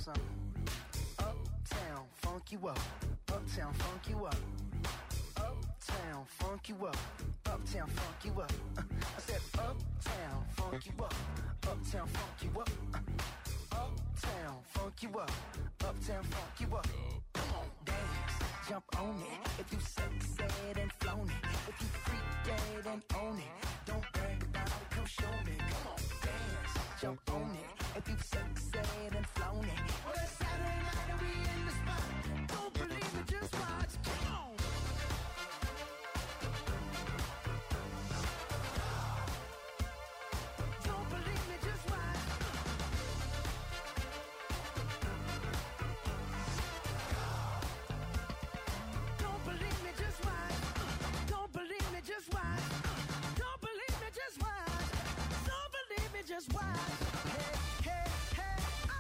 something. Uptown, funk you up. Uptown, funk you up. Uptown, funk you up. Uptown, funk you up. I said uptown, funk you up. Uptown, funk you up. Uptown, funk you up. Uptown, funk you up. Come on, dance, jump on it. If you succeed and flown it. If you freak dead and own it. Don't brag about it, come show me. Come on, dance, jump on it. If you succeed and flown it. Well, it's Saturday night and we in the spot. Don't believe it, just watch. Come on. Don't believe me, just watch. Don't believe me, just watch. Don't believe me, just watch. Don't believe me, just watch. Don't believe me, just watch. Hey, hey, hey, oh!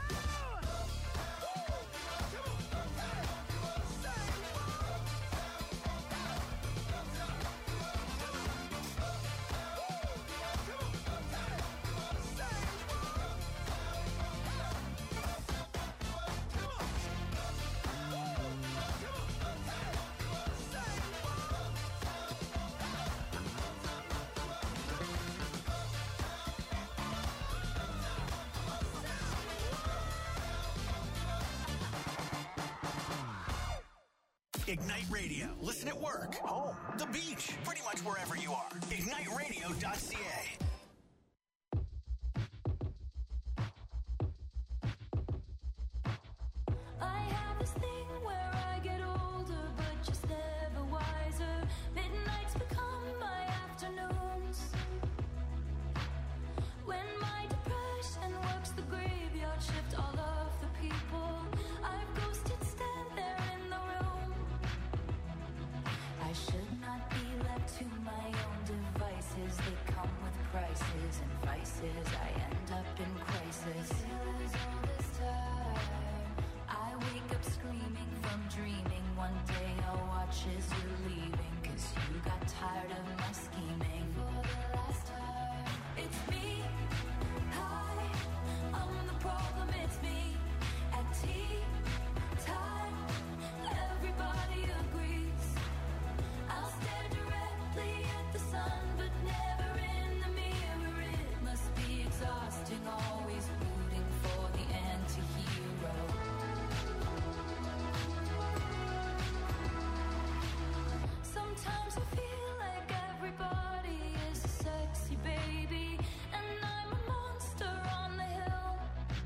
Ignite Radio. Listen at work, home, the beach, pretty much wherever you are. IgniteRadio.ca. I have this thing where I get older, but just never wiser. Midnights become my afternoons. When my depression works the graveyard shift, all of the people I've ghosted stand there in the room. I should not be left to my own devices. They come with prices and vices. I end up in crisis. Still is all this time. I wake up screaming from dreaming. One day I'll watch as you're leaving. 'Cause you got tired of my scheming. For the last time, it's me. Hi, I'm the problem, it's me. At tea time, everybody agrees. I'll stare directly at the sun, but never in the mirror. It must be exhausting, always rooting for the anti-hero. Sometimes I feel like everybody is a sexy baby, and I'm a monster on the hill.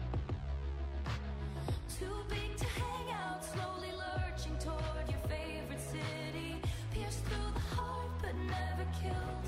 Too big to hang out, slowly lurching toward your favorite city. Pierced through the heart, but never killed.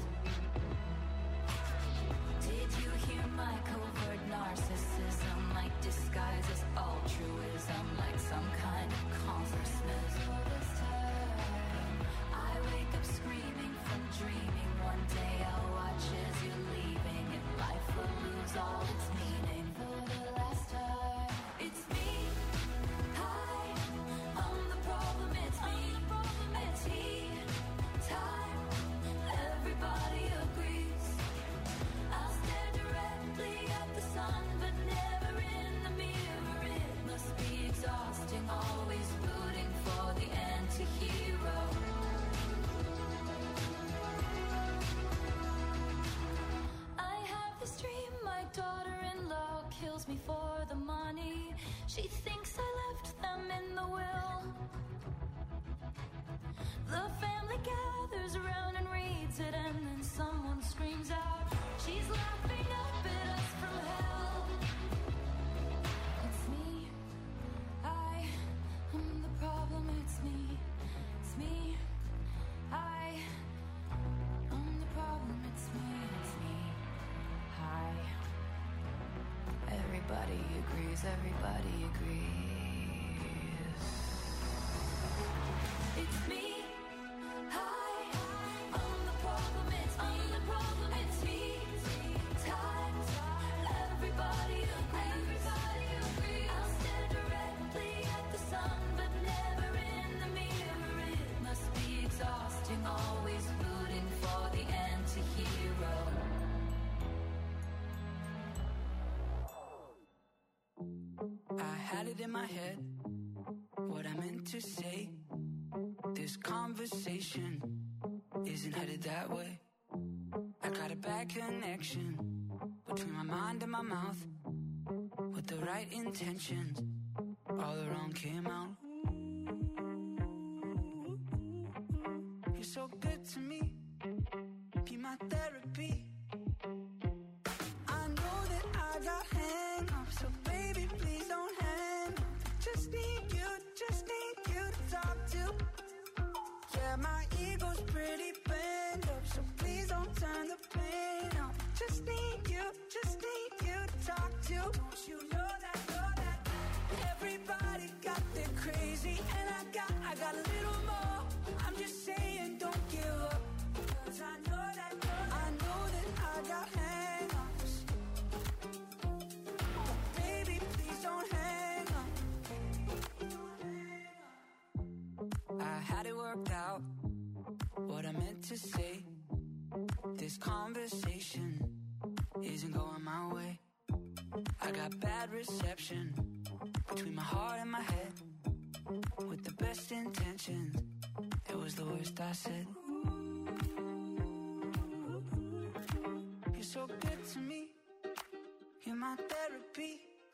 Did you hear my covert narcissism? Like disguise as altruism, like some kind of consciousness. All this time, I wake up screaming from dreaming. One day I'll watch as you're leaving, and life will lose all its meaning. For the last time, it's me. Hi, I'm the problem, it's me. At tea time, everybody agrees. I'll stare directly at the sun, but never in the mirror. It must be exhausting, always rooting for the anti-hero. I have this dream, my daughter-in-law kills me for the money. She thinks I left them in the will. The family gathers around and reads it, and then someone screams out, she's laughing up at us from hell. It's me. I am the problem, it's me. It's me. I am the problem, it's me. It's me. Hi. Everybody agrees, everybody agrees. It's me. Hi, I'm the problem, it's me. I'm the problem, it's me. Time, everybody agrees. I'll stare directly at the sun, but never in the mirror. It must be exhausting, always rooting for the anti-hero. I had it in my head, what I meant to say. This conversation isn't headed that way. I got a bad connection between my mind and my mouth. With the right intentions, all the wrong came out. You're so good to me, be my therapy. I know that I got hang-ups, so baby, please don't hang up. Just need you to talk to. Yeah, my ego's pretty bent up, so please don't turn the pain up. Just need you to talk to. Don't you know that everybody got their crazy, and I got a little more. I'm just saying, don't give up, 'cause I know that I got hang-ups. But baby, please don't hang up. I had it worked out, what I meant to say. This conversation isn't going my way. I got bad reception between my heart and my head. With the best intentions, it was the worst I said. You're so good to me, you're my therapy.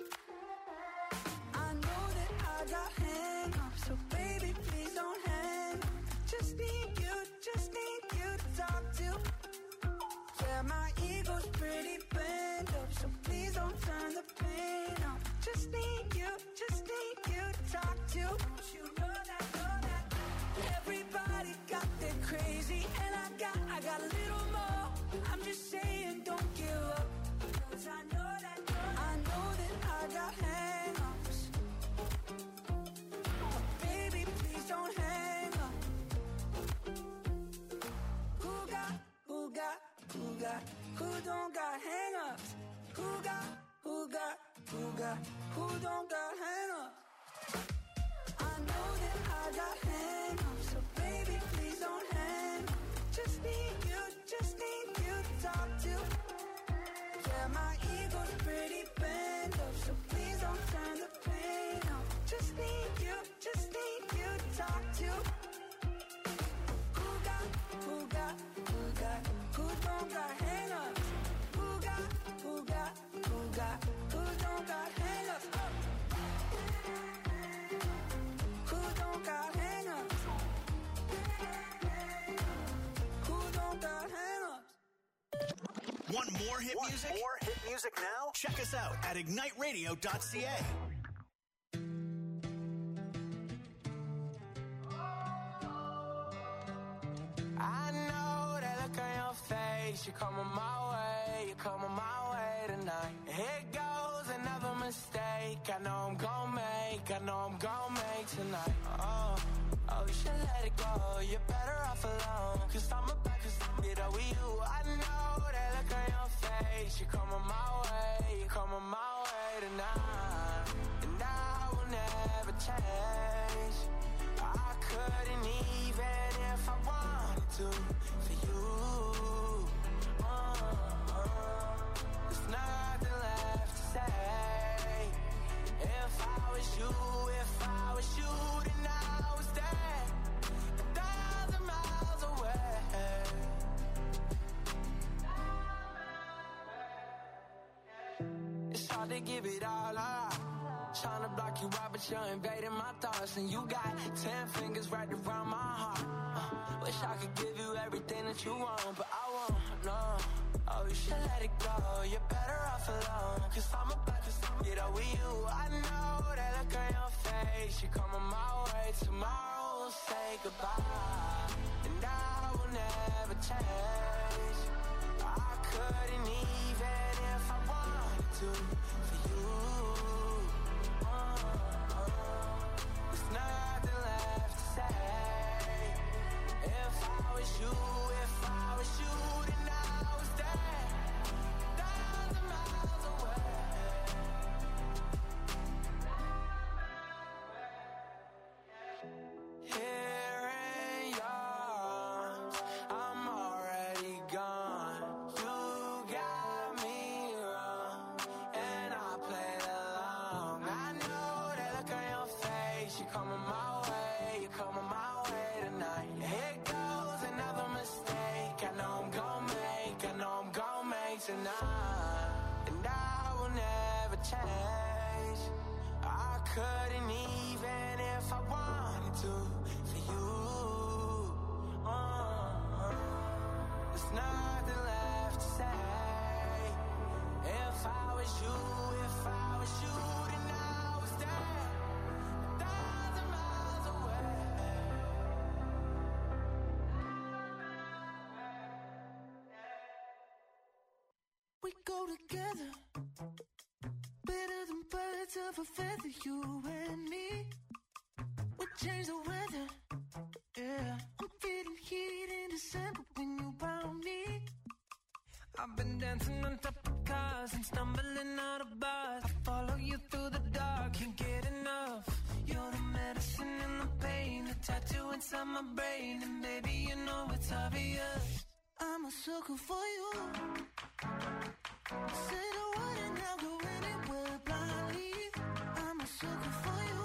I know that I got hang-ups, so baby, please don't hang up. Just need you to talk to. Yeah, my ego's pretty bent up, so please don't turn the pain up. Just need you to talk to. Don't you know that everybody got their crazy, and I got a little more. I'm just saying, don't give up, 'cause I know that I got hang-ups. But baby, please don't hang up. Who don't got hang-ups? Who don't got hang-ups? I know that I got hang-ups, so baby, please don't hang up. Just need you to talk to. Yeah, my ego's pretty bent up, so please don't turn the pain up. Just need you to talk to. Who don't got hang-ups? Who don't got hang-ups? Who don't got hang-ups? Who don't got hang-ups? Want more hit music? More hit music now? Check us out at igniteradio.ca. I know that look on your face. You're coming my way tonight. Here goes another mistake. I know I'm gon' make tonight. Oh, you should let it go. You're better off alone. 'Cause I'm about to get over you. I know that look on your face. You're coming my way tonight. And I will never change. I couldn't even if I wanted to for you. There's nothing left to say. If I was you, then I was there 1,000 miles away. It's hard to give it all up. Trying to block you out, but you're invading my thoughts. And you got 10 fingers right around my heart. Wish I could give you everything that you want, but I won't, no. Oh, you should let it go. You're better off alone. 'Cause I'm about to get over you. I know that look on your face. You're coming my way. Tomorrow we'll say goodbye. And I will never change. I couldn't even if I wanted to for you. There's nothing left to say. If I was you, then I was there 1,000 miles away. Here in yours, I'm already gone. You tonight, and I will never change. I couldn't even if I wanted to for you. There's nothing left to say. If I was you, then I would stay 1,000 miles away. We go together, better than birds of a feather, you and me. We change the weather, yeah. I'm feeling heat in December when you found me. I've been dancing on top of cars and stumbling out of bars. I follow you through the dark, can't get enough. You're the medicine and the pain, the tattoo inside my brain. And baby, you know it's obvious, I'm a sucker for you. Say the word and I'll go anywhere blindly. I'm a sucker for you.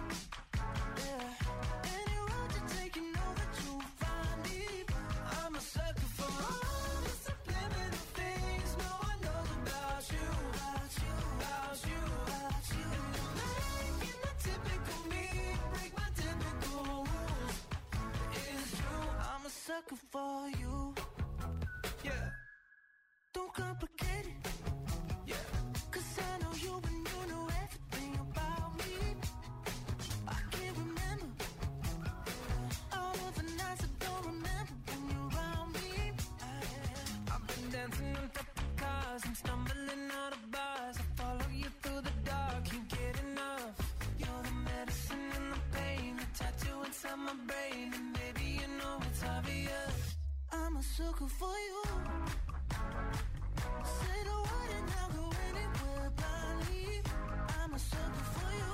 Yeah, any road you take, you know that you'll find me. I'm a sucker for all the subliminal things no one knows about you, about you, about you, about you. And you're making the typical me break my typical rules. It's true, I'm a sucker for you. Yeah. Don't complicate it, yeah. 'Cause I know you and you know everything about me. I can't remember all of the nights I don't remember when you're around me. I've been dancing on top of cars and stumbling out of bars. I follow you through the dark, can't get enough. You're the medicine and the pain, the tattoo inside my brain. And baby, you know it's obvious, I'm a sucker for you. Say the word and I'll go anywhere blindly. I'm a sucker for you.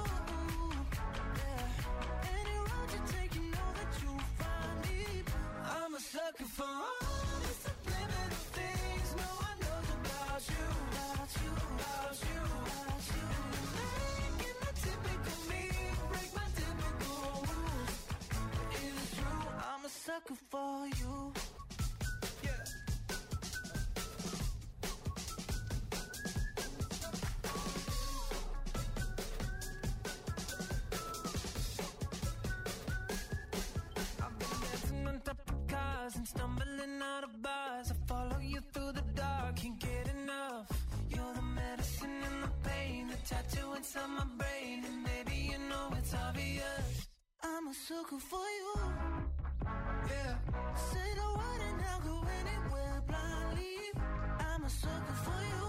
Yeah, any road you take, you know that you'll find me. I'm a sucker for all the subliminal things no one knows about you, about you, about you, about you. Making the typical me break my typical rules. It's true, I'm a sucker for you. Yeah. And stumbling out of bars, I follow you through the dark, can't get enough. You're the medicine and the pain, the tattoo inside my brain. And baby, you know it's obvious, I'm a sucker for you. Yeah, say the word and I'll go anywhere blindly. I'm a sucker for you.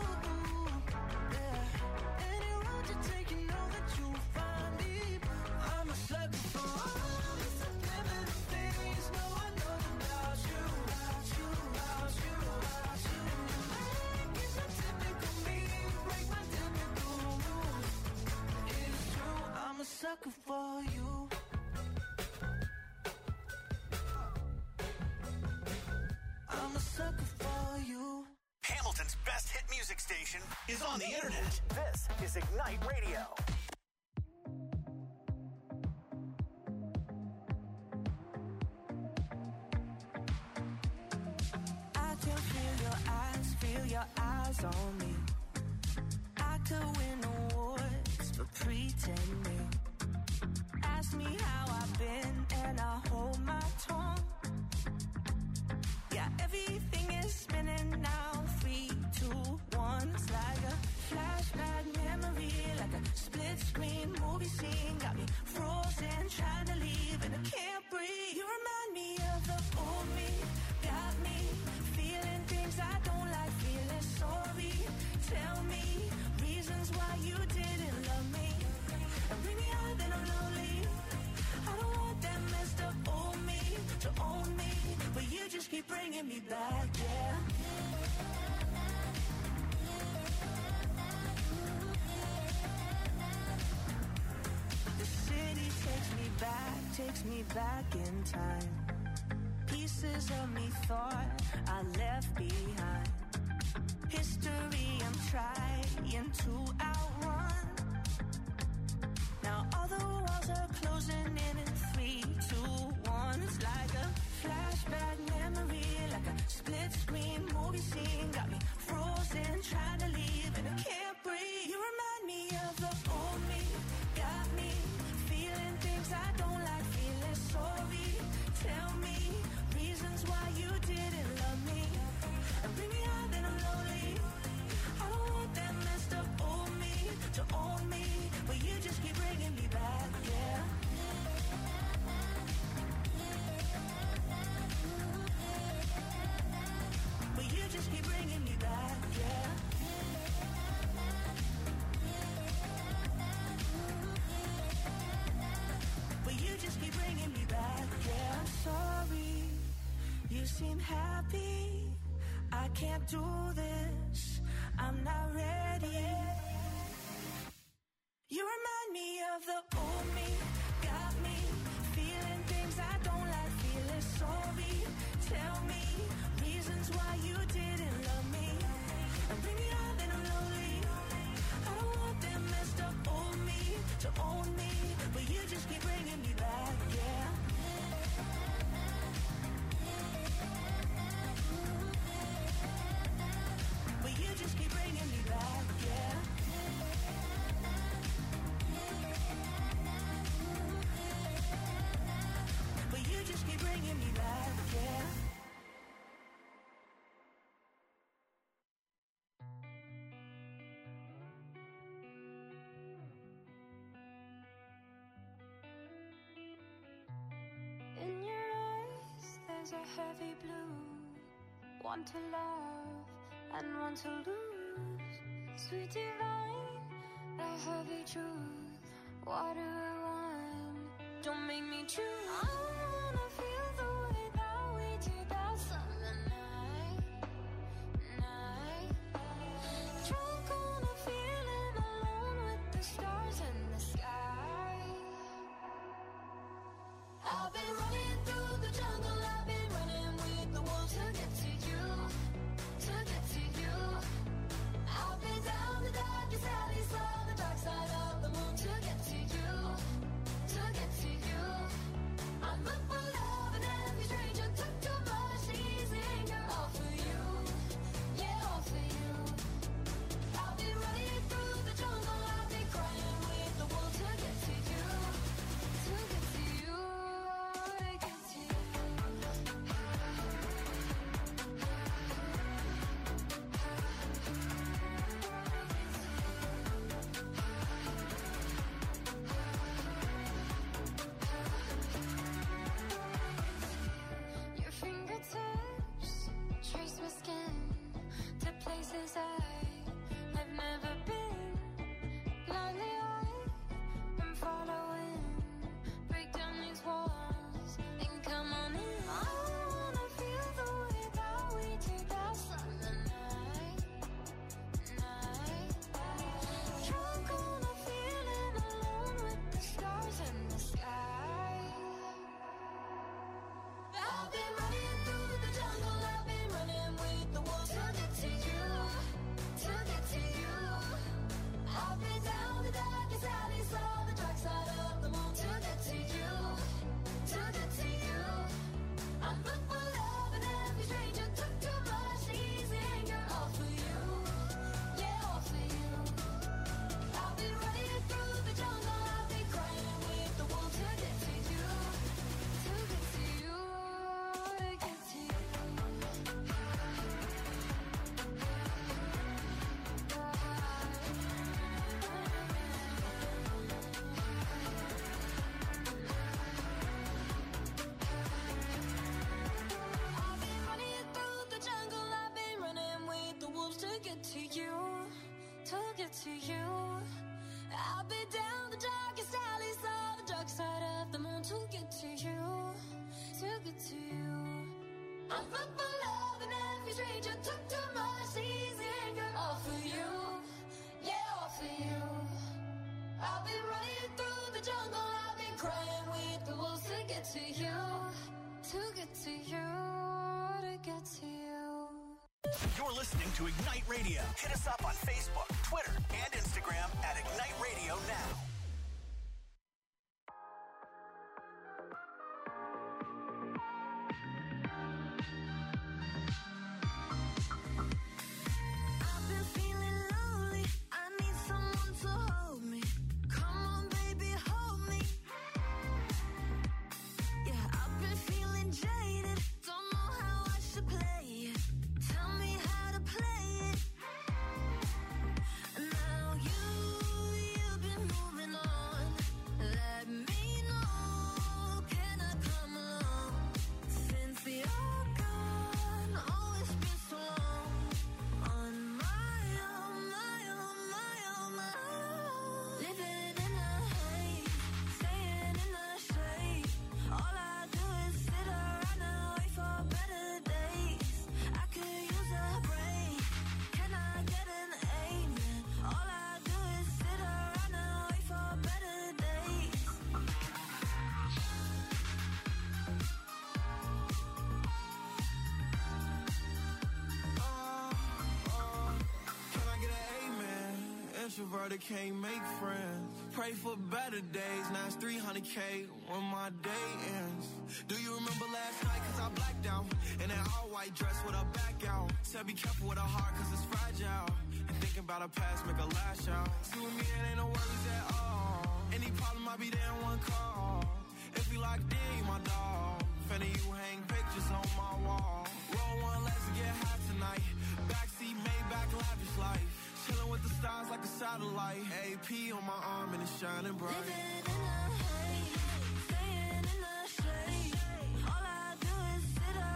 Yeah, any road you take, you know that you'll find me. I'm a sucker for all the subliminal things no one knows about you, about you, about you, about you. Making the typical me break my typical rules. It's true, I'm a sucker for you. I'm a sucker for you. Hamilton's best hit music station is on the internet. This is Ignite Radio. I can feel your eyes on me. I could win awards for pretending. Ask me how I've been and I hold my tongue. Yeah, everything is spinning now. 3, 2, 1. It's like a flashback memory, like a split screen movie scene. Got me frozen, trying to leave and I can't breathe. You remind me of the old me. Got me feeling things I don't like, feeling sorry. Tell me reasons why you didn't love me. And bring me out, then I'm lonely. I don't want that messed up old me to own me, but you just keep bringing me back, yeah. The city takes me back in time. Pieces of me thought I left behind. History I'm trying to outrun. Now all the walls are closing in 3, 2, 1. It's like a flashback memory, like a split screen movie scene. Got me frozen. skies are heavy blue. One to love and one to lose. Sweet divine, the heavy truth. Water or wine, don't make me choose. I wanna feel the way that we did that summer night. Drunk on a feeling, alone with the stars in the sky. I've been running through the jungle, I've been running with the wolves to get to you, to get to you. I've been down the darkest alley, saw the dark side of the moon to get to you, to get to you. I'm up for love and every stranger took too much easy anger, all for you, yeah, all for you. I've been running through the jungle, I've been crying with the wolves to get to you, to get to you, to get to you. Your fingertips trace my skin to places I've never been. Blindly I'm following. Break down these walls and come on in. I wanna feel the way that we did that summer night. Drunk on a feeling, alone with the stars in the sky. I've been running through the jungle, I've been running with the wolves to get to you, to get to you. I've been down the darkest alley, saw the dark side of the moon to get to you, to get to you. I'm up for love and every stranger took too much easy anger, all for you, yeah, all for you. I've been running through the jungle, I've been crying with the wolves to get to you, to get to you, to get to you. I've been running through the jungle, I've been running with the wolves to get to you, to get to you. I've been down the darkest alleys, saw the dark side of the moon to get to you, to get to you. I'm up for love and every stranger took too much easy anger, all for you, yeah, all for you. I've been running through the jungle, I've been crying with the wolves to get to you, to get to you, to get to you. You're listening to Ignite Radio. Hit us up on Facebook, Twitter, and Instagram at Ignite Radio Now. I've been feeling lonely, I need someone to hold me. Come on, baby, hold me. Yeah, I've been feeling jaded, don't know how I should play it. Tell me how to play it. Now you've been moving on. Let me know, can I come along? Since you're gone, oh, it's been so long. On my own, my own, my own, my own. Living in the haze, staying in the shade. All I do is sit around and wait for better days. I could use a break. Can I get an amen? All I do is sit around and wait for better days. Can I get an amen? Introverted can't make friends. Pray for better days. Now it's 300K when my day ends. Do you remember last night? Cause I blacked out. In that all white dress with a back out. Said be careful with a heart cause it's fragile. And thinking about a past make a lash out. See with me it ain't no worries at all. Any problem I be there in one call. If we locked in, you my dog. Finna you hang pictures on my wall. Roll one, let's get high tonight. Backseat Maybach lavish life. Chillin' with the stars like a satellite. AP on my arm and it's shining bright. Living in the haze, staying in the shade. All I do is sit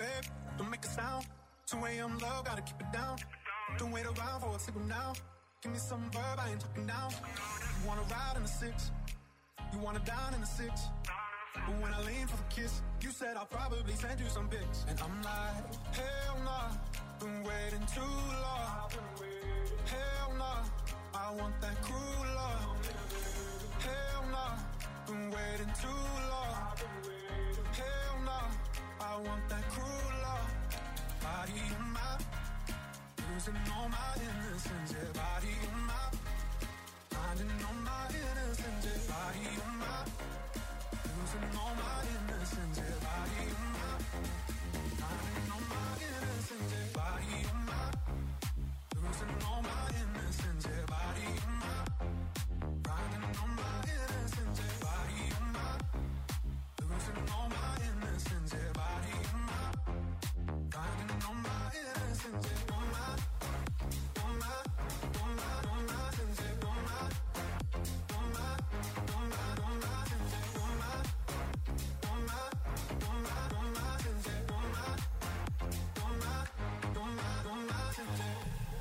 babe, don't make a sound. 2 a.m. love, gotta keep it down. Don't wait around for a signal now. Give me some verb, I ain't talking down. You wanna ride in the 6, you wanna dine in the 6. But when I lean for the kiss, you said I'll probably send you some pics. And I'm like, hell nah, been waiting too long. Hell nah, I want that cruel love. Hell nah, been waiting too long. Hell nah, I want that cruel love. Body on my, losing all my innocence. Yeah, body on my, finding all my innocence. Yeah, body on my, losing all my innocence. Yeah, body on my, finding all my innocence. Yeah, body on my, losing all my innocence. Yeah, body on my, finding all my innocence. Yeah, body on my, losing all my innocence. Yeah, body on my, finding all my innocence. Yeah, on my, on my, on my, on my innocence. Yeah, on my, on my, on my, on my innocence. Yeah, on my, on my, on my, on my innocence. Yeah, on my, on my, on my, on my innocence.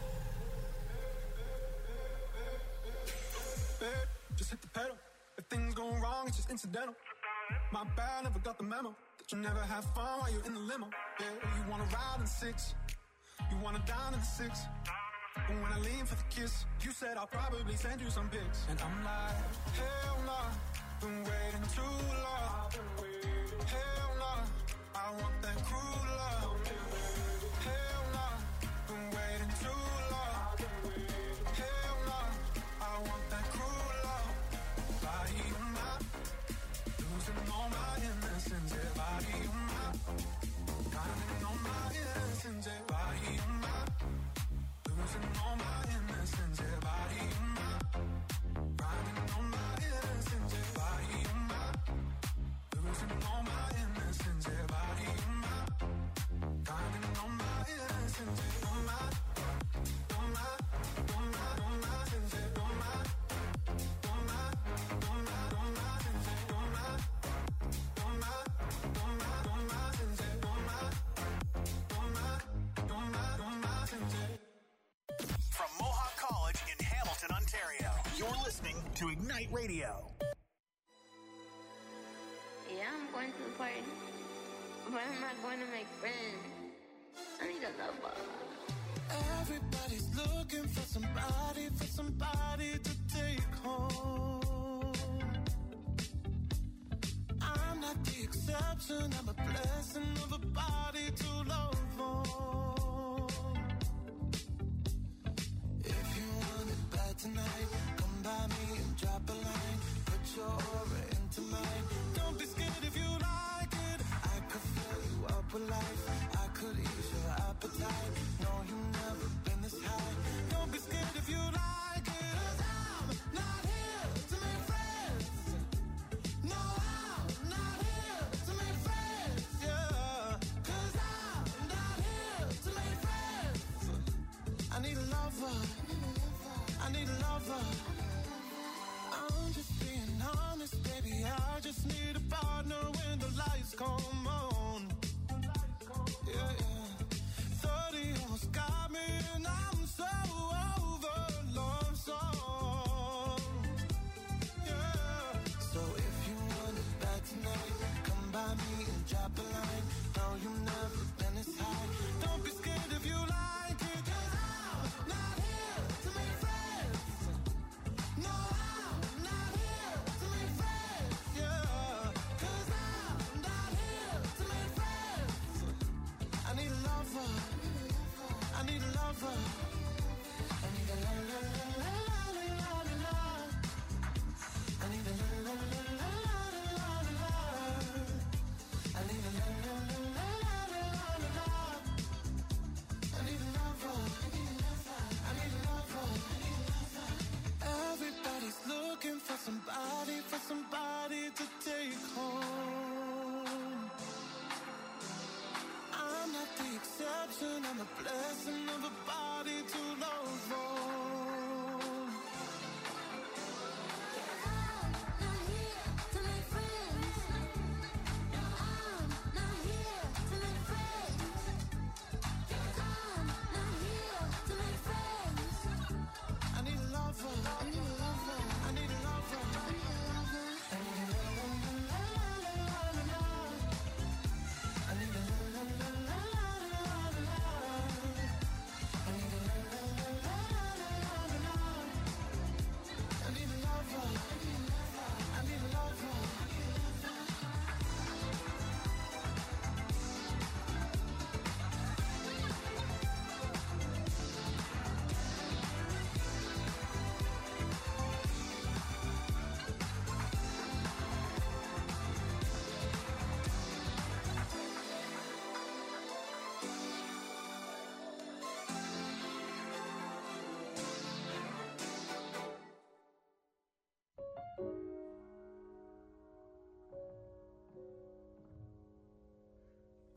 Babe, just hit the pedal. If things go wrong, it's just incidental. My bad, never got the memo that you never have fun while you're in the limo. Yeah, you wanna ride in the 6, you wanna dine in the 6. But when I lean for the kiss, you said I'll probably send you some pics. And I'm like, hell nah, been waiting too long. Hell nah, I want that cruel love. Hell nah, been waiting too long. Hell nah, I want that cruel love. Body on my, losing all my innocence. Yeah, body on my, finding all my innocence. Yeah, body on my, losing all my innocence. Yeah, body on my, finding all my innocence. Yeah, body on my, losing all my innocence. Yeah, body on my, finding all my innocence. Yeah, on my, on my, on my, on my innocence. Yeah, on my, on my, on my, on my innocence. Yeah, on my, on my, on my, on my innocence. Yeah, on my, on my, on my, on my innocence. From Mohawk College in Hamilton, Ontario, you're listening to Ignite Radio. Yeah, I'm going to the party, but I'm not going to make friends. I need a lover. Everybody's looking for somebody to take home. I'm not the exception, I'm a blessing of a body to love on. If you want it bad tonight, come by me and drop a line. Put your aura into mine. Don't be scared if you like it. I could fill you up with life. I could ease your appetite. No, you've never been this high. Don't be scared if you like it. 'Cause I'm not here to make friends. No, I'm not here to make friends. Yeah. 'Cause I'm not here to make friends. I need a lover. I need a lover. I'm just being honest, baby. I just need a partner when the lights come on. Yeah, yeah. 30 almost got me, and I'm so over love songs. Yeah. So if you want it bad tonight, come by me and drop a line. No, you've never been this high. Don't be scared if you like it. 'Cause I'm not here to make friends. No, I'm not here to make friends. Yeah. 'Cause I'm not here to make friends. I need a lover. I need a lover. I need a la la la la la la la la. I need a la la la la la la la. I need a la la la la la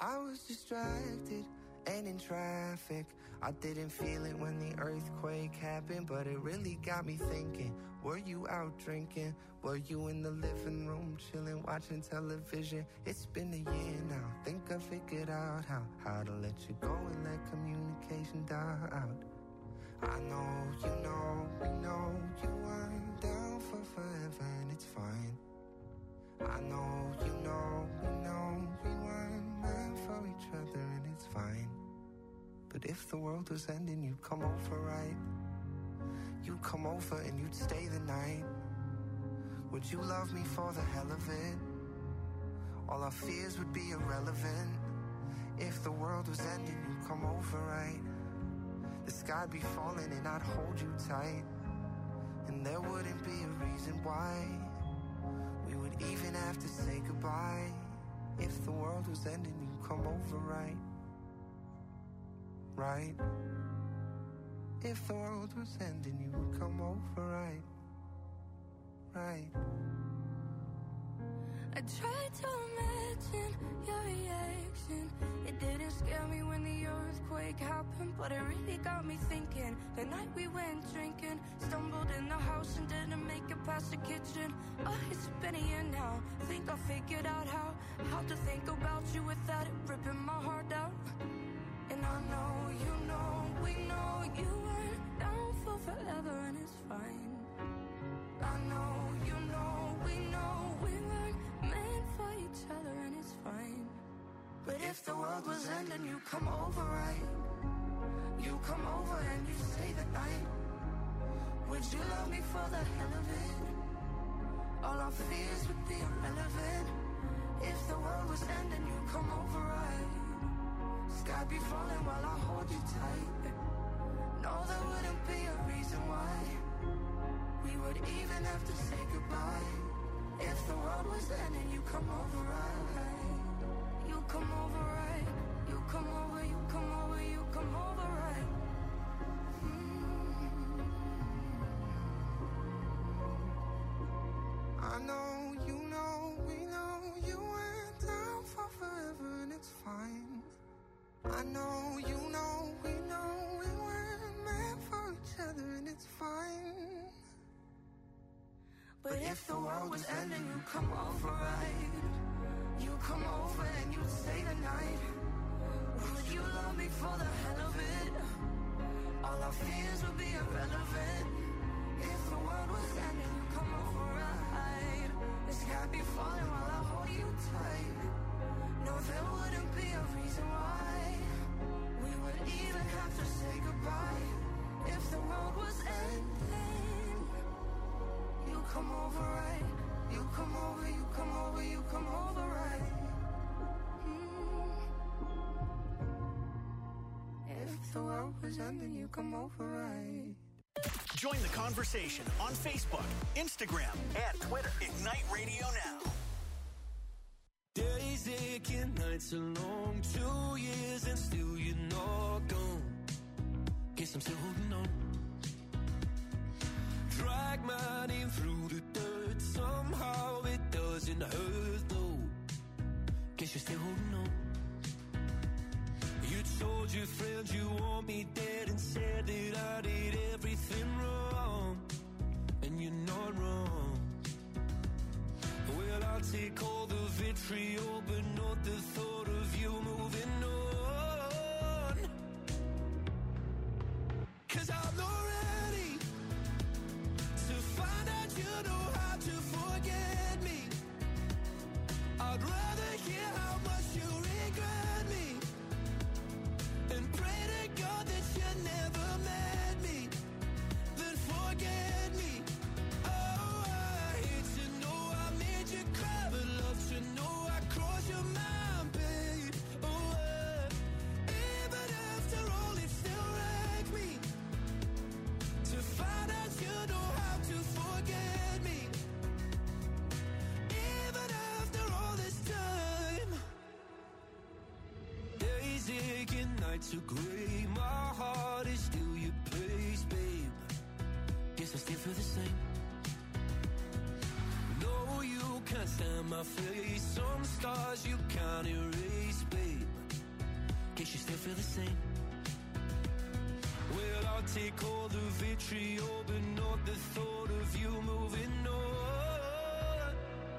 I was distracted and in traffic. I didn't feel it when the earthquake happened, but it really got me thinking. Were you out drinking? Were you in the living room chilling, watching television? It's been a year now. Think I figured out how to let you go and let communication die out. I know, you know, we know you weren't down for forever, and it's fine. I know, you know, we know we weren't meant for each other, and it's fine. But if the world was ending, you'd come over, right? You'd come over and you'd stay the night. Would you love me for the hell of it? All our fears would be irrelevant. If the world was ending, you'd come over, right? The sky'd be falling and I'd hold you tight. And there wouldn't be a reason why we would even have to say goodbye. If the world was ending, you'd come over, right? Right? If the world was ending, you would come over, right? Right. I tried to imagine your reaction. It didn't scare me when the earthquake happened, but it really got me thinking. The night we went drinking, stumbled in the house and didn't make it past the kitchen. Oh, it's been a year now. Think I figured out how to think about you without it ripping my heart out. And I know, you know, we know you weren't down for forever, and it's fine. I know, you know, we weren't meant for each other, and it's fine. But if the world was ending, you come over, right? You come over and you stay the night. Would you love me for the hell of it? All our fears would be irrelevant. If the world was ending, you come over, right? Sky be falling while I hold you tight. No, there wouldn't be a reason why we would even have to say goodbye. If the world was ending, you come over, right? You come over, right? You come over, you come over, you come over, right? I know, you know, we know you went down for forever, and it's fine. I know, you know, we know we weren't meant for each other, and it's fine. But if the world was ending, you come over, right? You come over and you stay the night. Would you love me for the hell of it? All our fears would be irrelevant. If the world was ending, you come over, right? The sky be falling while I hold you tight. No, there wouldn't be a reason why we would even have to say goodbye. If the world was ending, you come over, right? You come over, you come over, you come over, right? If the world was ending, you come over, right? Join the conversation on Facebook, Instagram, and Twitter. Ignite Radio Now. Days aching, nights are long, 2 years and still you're not gone. Guess I'm still holding on. Drag my name through the dirt, somehow it doesn't hurt though. Guess you're still holding on. You told your friends you want me dead and said that I did everything wrong, and you're not wrong. Well, I'll take all the vitriol, but not the thought of you moving on. 'Cause I'm not ready to find out you know how to forget me. I'd rather hear how much you regret me and pray to God that you never met me, then forget me. Oh, I hate to know I made you cry, but love to know I crossed your mind, babe. Oh, even after all, it still wrecked me to find out you know how to forget me. Even after all this time, days aching, nights are gray, my heart is still your place, babe. Guess I still feel the same. No, you can't stand my face, some scars you can't erase, babe. guess you still feel the same. Well, I'll take all the vitriol, but not the thought of you moving on.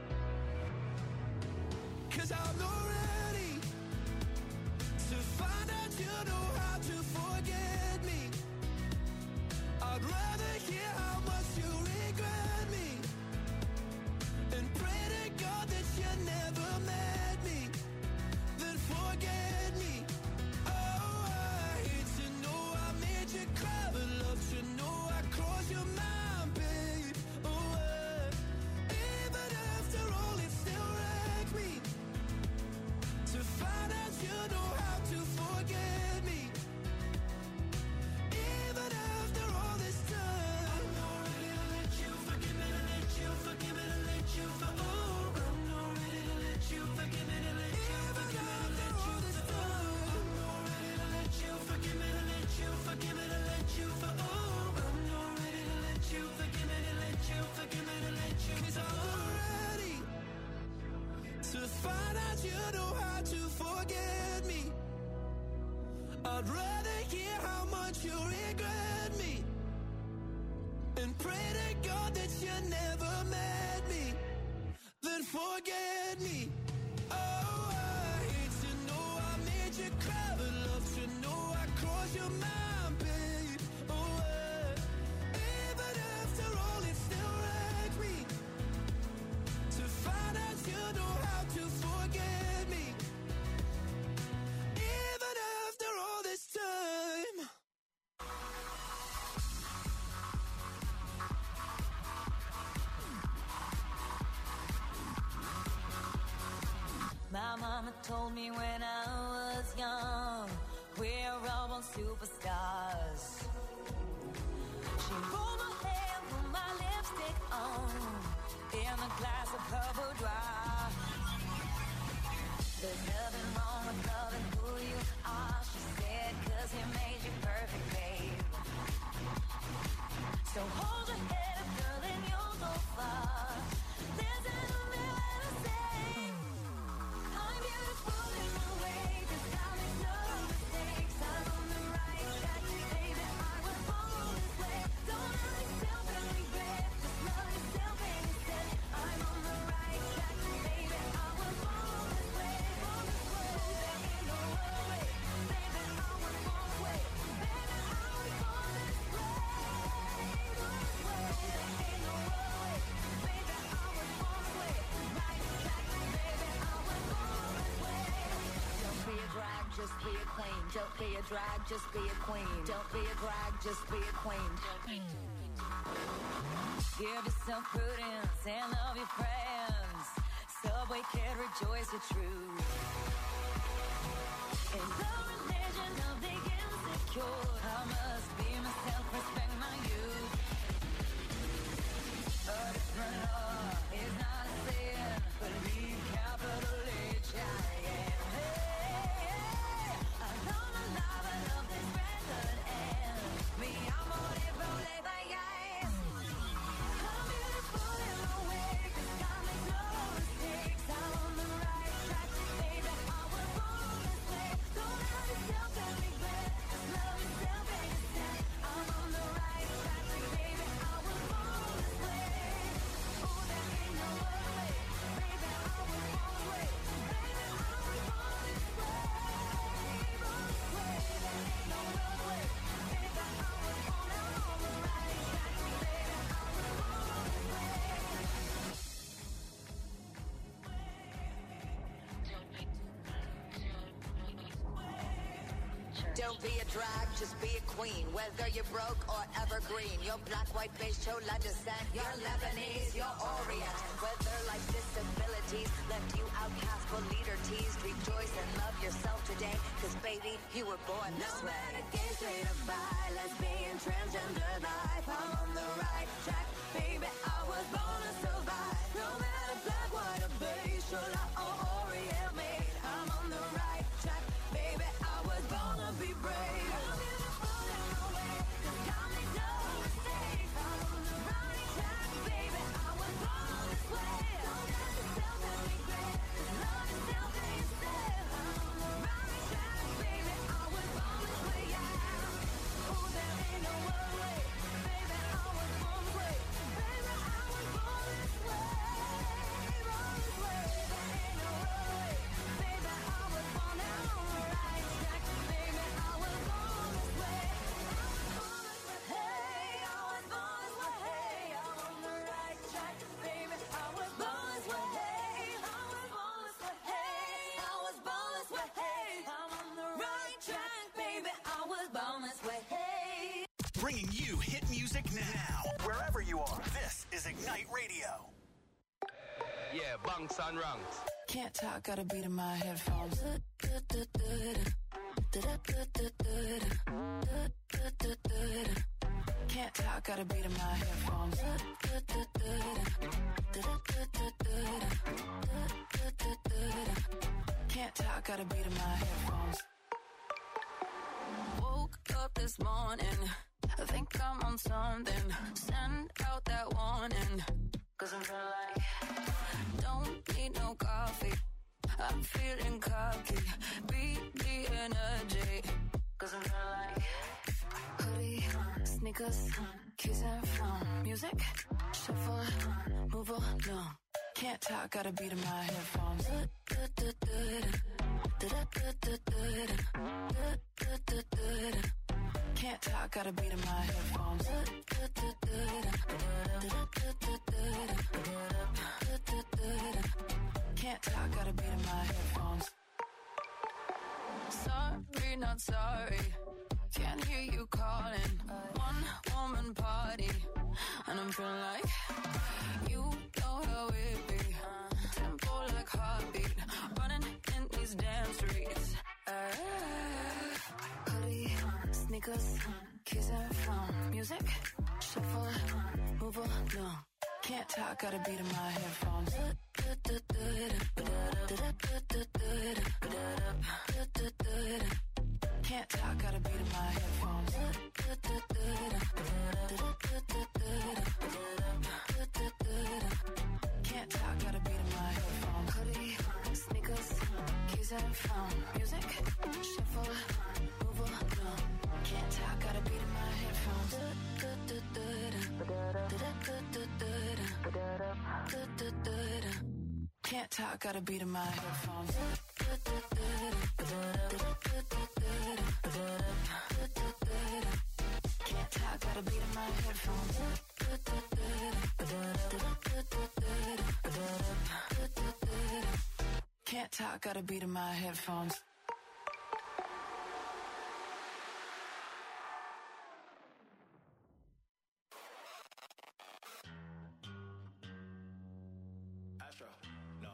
'Cause I'm not ready to find out you know how to forget me. I'd rather hear how much you regret me and pray to God that you never met me, then forget me. Oh, I hate to know I made you cry, but love to know I crossed your mind, babe. Oh, even after all, it still wrecked me to find out you know how to forget me. Even after all this time, I'm not ready to let you forgive me, to let you forgive me, to let you for. Oh, I'm not ready to let you forgive me, to let you forgive me, to let you this time. I'm not ready to let you forgive me, to let you forgive me, to let you for. Oh, I'm not ready to let you forgive me, to let you forgive me, to let you. 'Cause I'm not ready to find out you know how to forget me. I'd rather hear how much you regret me and pray to God that you never met me, then forget me. Oh, I hate to know I made you cry, but love to know I crossed your mind, babe. Oh, even after all, it still wrecked me to find out you know how to forget me. Even after all this time. My mama told me when I was young, we're all born superstars. She rolled my hair, put my lipstick on, in a glass of her boudoir. There's nothing wrong with loving who you are, she said, 'cause he made you perfect, babe. So hold your head up, girl, and you'll go far. There's nothing left to say. I'm beautiful in my way, 'cause I make no mistakes. I'm on the right track, baby, I was born this way. Don't hurt yourself and regret, just love yourself instead. I'm on the right track, baby, I was born this way. There ain't no other way, baby, I was born this way. Baby, I was born this way. There ain't no other way, baby, I was born this way. Right track, baby, I was born this way. Don't be a drag, just be a queen. Don't be a drag, just be a queen. Don't be a drag, just be a queen. Give yourself prudence and love your friends. Subway kid, rejoice your truth. In the religion of the insecure, I must be myself, respect my youth. A different law is not a sin, believe capital H, I am. Hey, I know my life, I love this record, and me, I'm on it, rolling like ice. I'm beautiful in my way, 'cause I make no mistakes. I'm on the right track, baby, I was born this way. Don't hurt yourself and regret, just love yourself instead. I'm on the right track, baby, I was born this way. Oh, there ain't no other way, baby, I was born this way. Baby, I was born this way. Born this way, there ain't no other way, baby, I was born. I'm on the right track, baby, I was born this way. Don't be a drag, just be a queen. Whether you're broke or evergreen, you're black, white, beige, chola descent, you're Lebanese, you're Orient. Whether life's disabilities left you outcast but leader teased, rejoice and love yourself today, 'cause baby, you were born this No way. matter gay, straight or bi, lesbian, transgender life, I'm on the right track, baby, I was born to survive. No matter black, white or beige, chola or Orient made, I'm on the right track, baby, I was born to be brave. I'm beautiful in my way, 'cause I make no mistakes. I'm on the right track, baby, I was born this way. Don't hurt yourself and regret, just love yourself instead. I'm on the right track, baby, bringing you hit music now. Wherever you are, this is Ignite Radio. Yeah, bunks and ranks. Can't talk, got a beat in my headphones. Can't talk, got a beat in my headphones. Can't talk, got a beat in my headphones. Woke up this morning, I think I'm on something. Send out that warning, 'cause I'm feeling like don't need no coffee. I'm feeling cocky, beat the energy, 'cause I'm feeling like hoodie, sneakers, keys and phone, music, shuffle, move on, no. Can't talk, got a beat in my headphones. Can't talk, got a beat in my headphones. Can't talk, got a beat in my headphones. Sorry, not sorry. Can't hear you calling. One woman party, and I'm feeling like you know how it be. Tempo like heartbeat, running in these damn streets. Hoodie, sneakers, keys and phone, music, shuffle, move on, no. Can't talk, got a beat in my headphones. Can't talk, got a beat in my headphones. Can't talk, got a beat in my headphones. Hoodie, sneakers, keys and phone, music, shuffle, move on, no. Can't talk, got a beat in my headphones. Can't talk, got a beat in my headphones. Can't talk, got a beat in my headphones. Can't talk, got a beat in my headphones. Astro, no.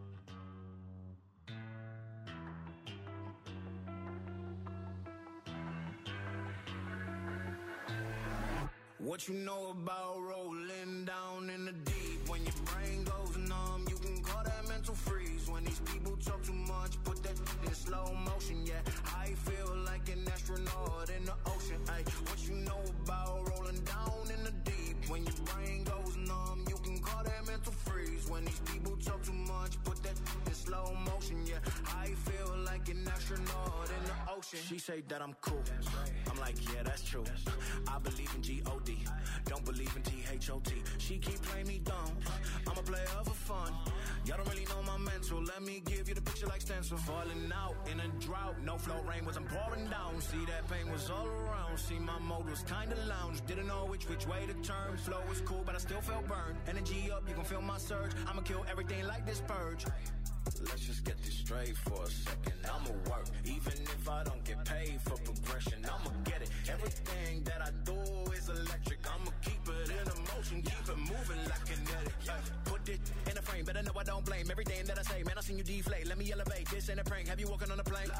What you know about rolling down in the deep? When your brain goes numb, you can call that mental freeze. When these people talk too much, put that in slow motion, yeah. I feel like an astronaut in the ocean, ay. What you know about rolling down in the deep? When your brain goes numb, you can call that mental freeze. When these people talk too much, put that in slow motion, yeah. I feel like an astronaut in the ocean. She say that I'm cool. I'm like, yeah, that's true. I believe in G-O-D. Don't believe in T-H-O-T. She keep playing me dumb. I'm a player for fun. Y'all don't really know my mental. Let me give you the picture like stencil. Falling out in a drought. No flow rain wasn't pouring down. See, that pain was all around. See, my mode was kinda lounge. Didn't know which way to turn. Flow was cool, but I still felt burned. Energy up, you can feel my surge. I'ma kill everything like this purge. Let's just get this straight for a second. I'ma work, even if I don't get paid for progression. I'ma get it. Everything that I do is electric. I'ma keep it in motion, keep it moving like kinetic. Put it in a frame, better know I don't blame everything that I say. Man, I seen you deflate. Let me elevate. This ain't a prank. Have you walking on a plane?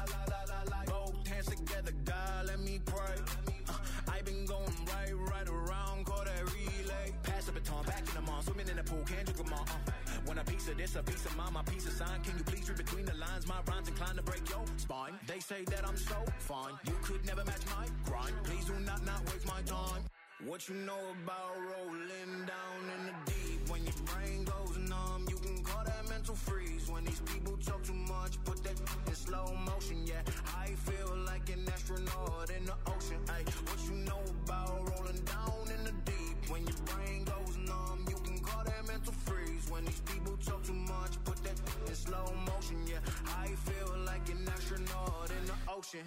Both hands together, God, let me pray. I've been going right around, call that relay. Pass the baton, back in the mall, swimming in the pool, can't drink them all. Want a piece of this, a piece of mine, my piece of sign. Can you please read between the lines? My rhymes inclined to break your spine. They say that I'm so fine, you could never match my grind. Please do not waste my time. What you know about rolling down in the deep? When your brain goes numb, you can call that mental freeze. When these people talk too much, put that in slow motion, yeah. I feel like an astronaut in the ocean, ay. What you know about rolling down in the deep? When your brain goes numb, you can call that mental freeze. When these people talk too much, put that in slow motion, yeah. I feel like an astronaut in the ocean.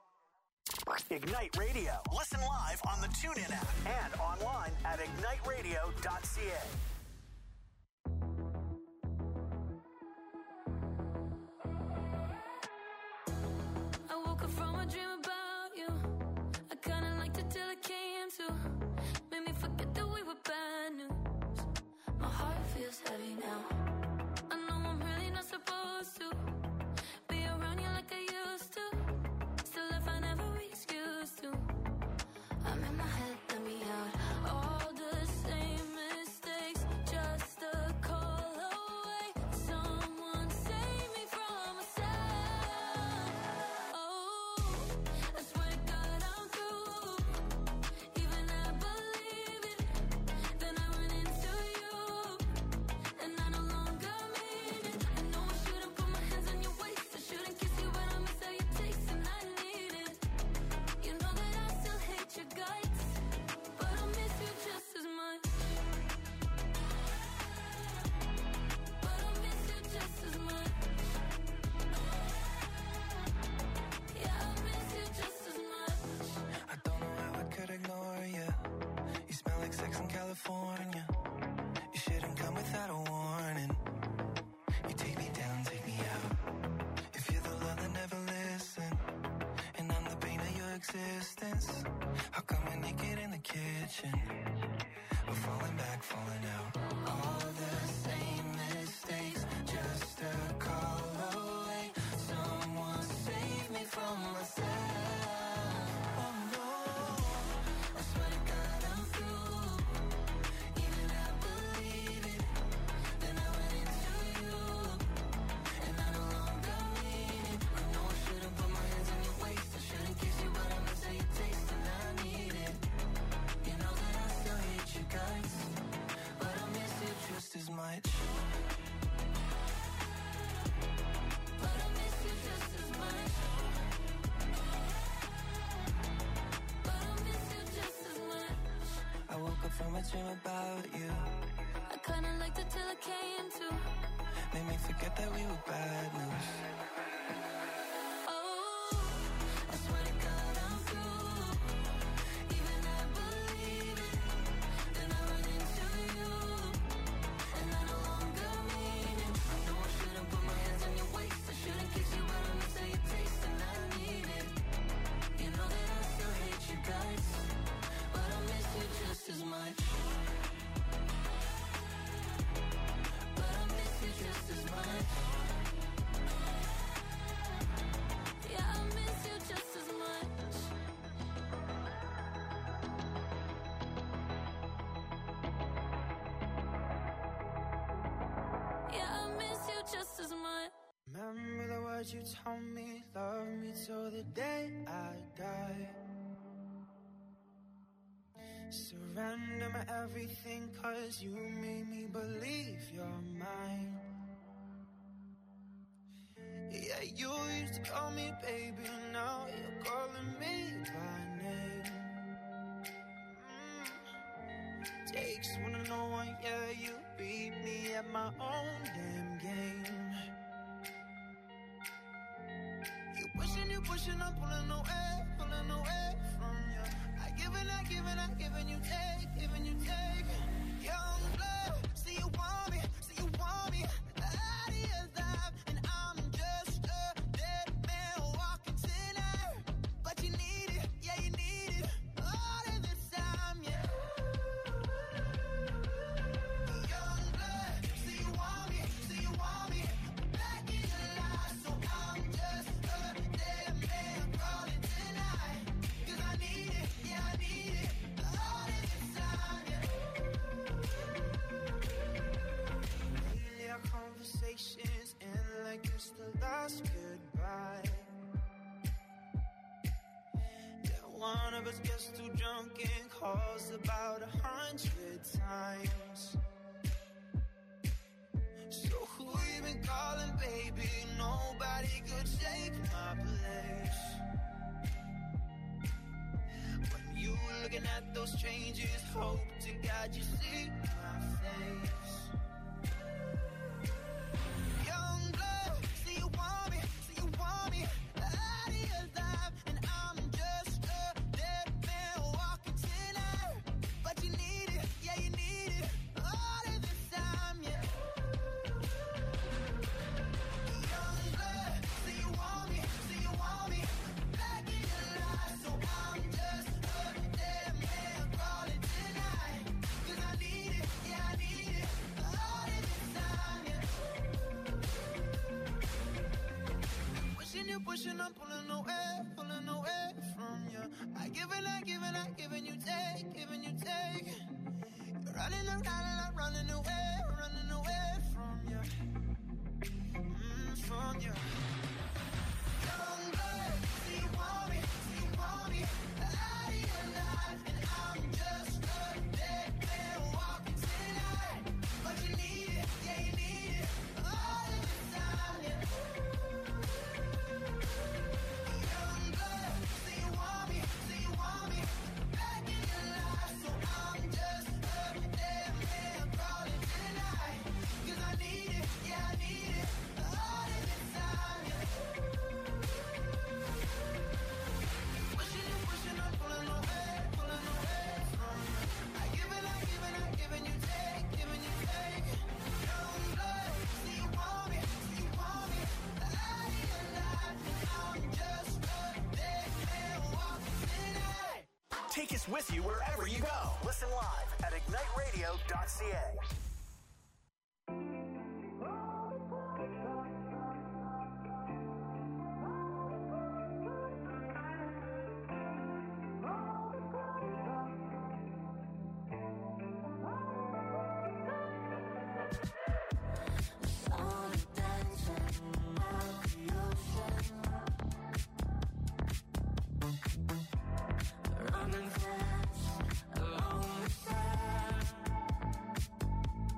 Ignite Radio. Listen live on the TuneIn app and online at igniteradio.ca. I woke up from a dream about you. I kinda liked it till it came Made me forget that we were bad news. My heart feels heavy now. I know I'm really not supposed to be around you like I used to. Still, if I never excuse to, I'm in my head, let me out. All the same mistakes, just a call away. Someone save me from myself. Oh, I swear to God I'm through. Even I believe it. Then I run into you, and I no longer mean it. I know I shouldn't put my hands on your waist. I shouldn't kiss you, but I miss how you taste, and I need it. You know that I still hate your guts, but I miss you just as much. But I miss you just as much. Yeah, I miss you just as much. I don't know how I could ignore you. You smell like sex in California. You shouldn't come without a warning. You take me down, take me out. If you're the love that never listen, and I'm the pain of your existence, how come we're naked in the kitchen? We're falling back, falling out. All the same mistakes, just a call away. Someone save me from myself. Oh no, I swear to God I'm through. Even I believe it. Then I went into you, and I no longer mean it. I know I shouldn't put my hands on your waist. I shouldn't kiss you, but I miss how you taste, and I need it. You know that I still hate your guts, but I miss you just as much. But I miss you just as much. But I miss you just as much. I woke up from a dream about you. I kinda liked it till it came to. Made me forget that we were bad news. Oh, I swear to God I'm through. Even I believe it. Then I run into you, and I no longer mean it. I know I shouldn't put my hands on your waist. I shouldn't kiss you, but I miss how you taste, and I need it. You know that I still hate your guts, but I miss you just as much. But I miss you just as much. Yeah, I miss you just as much. Yeah, I miss you just as much. Remember the words you told me, love me till the day I die. Surrender my everything, 'cause you made me believe you're mine. Yeah, you used to call me baby, now you're calling me by name. Takes one to know one, yeah, you beat me at my own damn game. You pushing, I'm pulling away from you. I giving you take. Young blood, see you want me, out of your life, and I'm just a dead man walking tonight. But you need it, yeah, you need it, all of this time, yeah. Young blood, see you want me, back in your life, so I'm just a dead man calling tonight. 'Cause I need it, yeah, I need it, all of this time, yeah. Lately our conversations end like it's the last goodbye. Yeah, one of us gets too drunk and calls about 100 times. So who you been calling, baby? Nobody could take my place. When you looking at those changes, hope to God you see my face. Young blood, see you want me, out of your life, and I'm just a dead man walking tonight. But you need it, yeah, you need it, all of this time, yeah. Young blood, see you want me, back in your life, so I'm just a dead man. pushing, I'm pulling away from you. I give and you take, giving you take. You're running around and I'm running away from you. From you. Young blood, do you want me? Out of your life, and I'm just a dead man walking tonight. But you need it, yeah you need it, all of the time, yeah. Young blood, do you want me back in your life? So I'm just a dead man crawling tonight. 'Cause I need it, yeah I need it, all of the time, yeah. Pushing, I'm pulling away from you. I give and you take, giving you take. Young blood, do you want me? Out of your life, and I'm just a dead man walking tonight. Take us with you wherever you go. Listen live at igniteradio.ca. Running fast along the sand.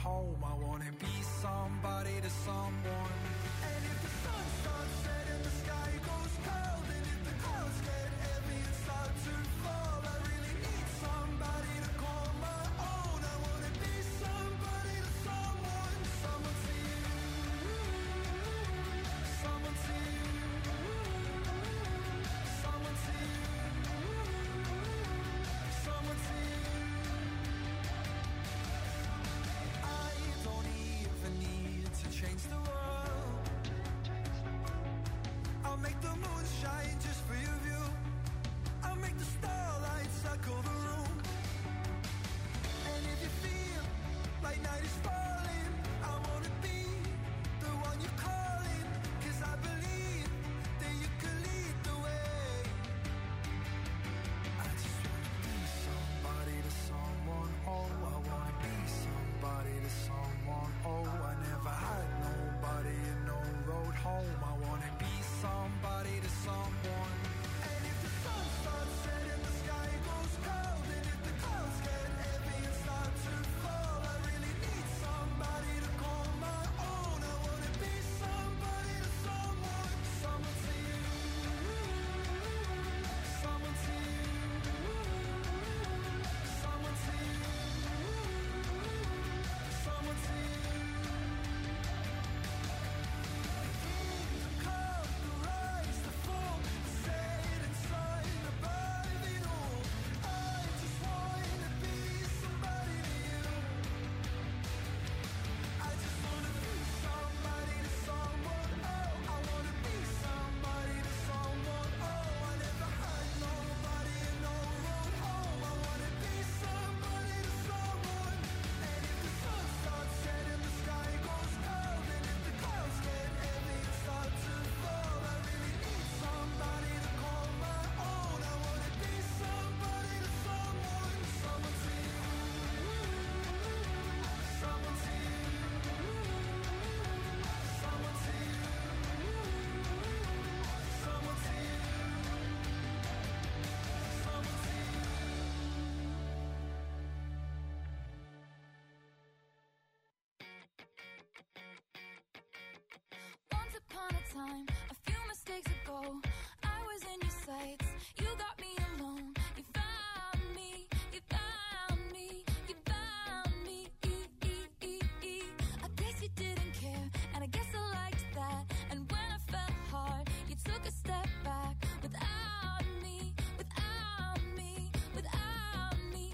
home. I wanna be somebody to someone. And if the sun starts setting, the sky goes cold, and if the clouds get heavy and start to fall, I really need somebody to call my own. I wanna be somebody to someone. Someone to you, someone to you, someone to you, someone to you. I don't even need to change the world. I'll make the moon shine just for your view. I'll make the starlight circle the room. And if you feel like night is falling, I wanna be the one you're calling. 'Cause I believe that you can lead the way. I just wanna be somebody to someone. Oh, I wanna be somebody to someone. Oh, I never had nobody and no road home. I wanna be somebody to someone. And if the sun starts setting, the sky goes cold, and if the clouds get heavy and start to fall, I really need somebody to call my own. I wanna be somebody to someone. Someone to you, someone to you, someone to you, someone to you. The cold, the rise, the fall, the setting sun above it all. I just wanna be somebody to you. I just wanna be somebody to someone. Oh, I wanna be somebody to someone. Oh, I never had nobody and no road home. I wanna be somebody to someone. And if the sun starts setting, the sky goes cold, and if the clouds get heavy and start to fall, I really need somebody to call my own. I wanna be somebody to someone. Someone to you, someone to you, someone to you, someone to you, someone to you. Once upon a time, a few mistakes ago, I was in your sights. You got me alone. You found me. You found me. You found me. I guess you didn't care, and I guess I liked that. And when I fell hard, you took a step back without me. Without me. Without me.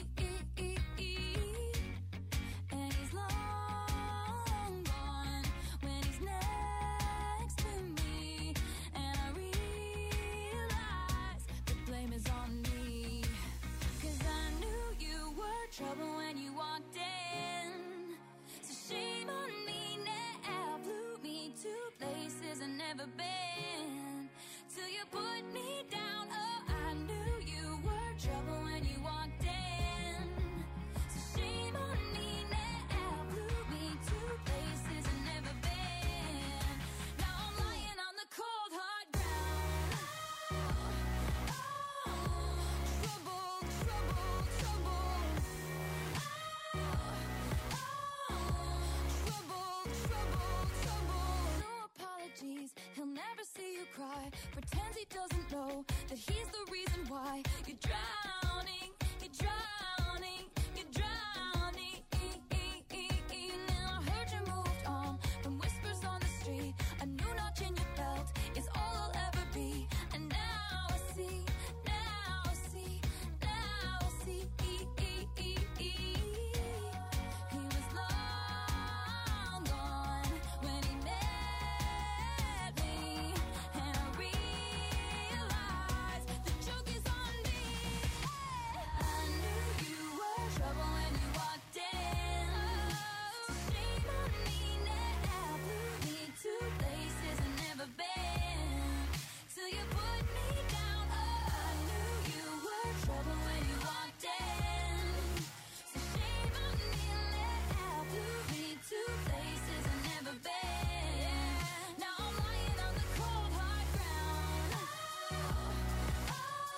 And he's long gone when he's next to me. And I realize the blame is on me. 'Cause I knew you were trouble when you walked in. So shame on me now. Blew me to places I've never been. Till you put me down. Oh, I knew you were trouble when you walked in. So shame on me now. Blew me to places I've never been. Now I'm lying on the cold hard ground. Trouble, trouble, trouble. Trouble, trouble, trouble. No apologies, he'll never see you cry. Pretends he doesn't know that he's the reason why you drive